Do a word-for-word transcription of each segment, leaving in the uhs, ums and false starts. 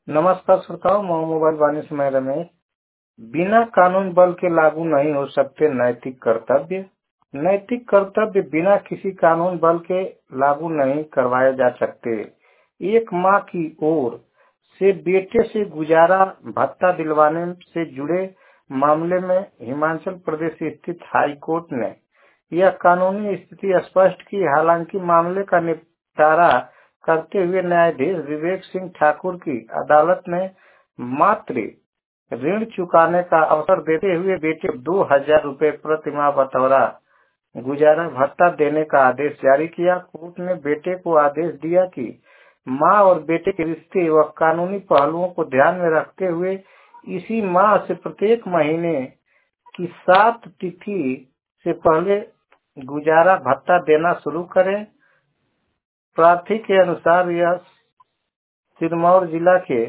नमस्कार श्रोताओं, मैं मोबाइल वाणी से मैं रमेश। बिना कानून बल के लागू नहीं हो सकते नैतिक कर्तव्य। नैतिक कर्तव्य बिना किसी कानून बल के लागू नहीं करवाए जा सकते। एक माँ की ओर से बेटे से गुजारा भत्ता दिलवाने से जुड़े मामले में हिमाचल प्रदेश स्थित हाई कोर्ट ने यह कानूनी स्थिति स्पष्ट की। हालांकि मामले का निपटारा करते हुए न्यायाधीश विवेक सिंह ठाकुर की अदालत ने मात्र ऋण चुकाने का अवसर देते हुए बेटे को दो हजार रुपए प्रति माह बतौर गुजारा भत्ता देने का आदेश जारी किया। कोर्ट ने बेटे को आदेश दिया कि मां और बेटे के रिश्ते व कानूनी पहलुओं को ध्यान में रखते हुए इसी माह से प्रत्येक महीने की सात तिथि से पहले गुजारा भत्ता देना शुरू करें। प्रार्थी के अनुसार यह सिरमौर जिला के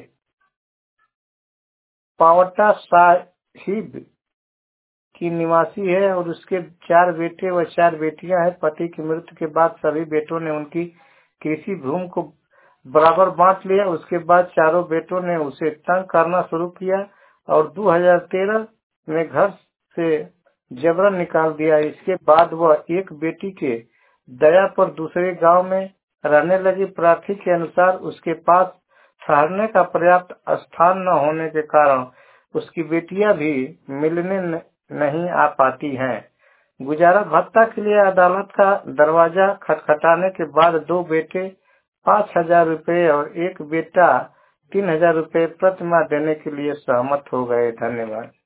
पावटा साहिब की निवासी है और उसके चार बेटे व चार बेटियां हैं। पति की मृत्यु के बाद सभी बेटों ने उनकी कृषि भूमि को बराबर बांट लिया। उसके बाद चारों बेटों ने उसे तंग करना शुरू किया और दो हज़ार तेरह में घर से जबरन निकाल दिया। इसके बाद वह एक बेटी के दया पर दूसरे गांव में रहने लगी। प्रार्थी के अनुसार उसके पास ठहरने का पर्याप्त स्थान न होने के कारण उसकी बेटियां भी मिलने नहीं आ पाती हैं। गुजारा भत्ता के लिए अदालत का दरवाजा खटखटाने के बाद दो बेटे पाँच हजार रुपए और एक बेटा तीन हजार रुपए प्रति माह देने के लिए सहमत हो गए। धन्यवाद।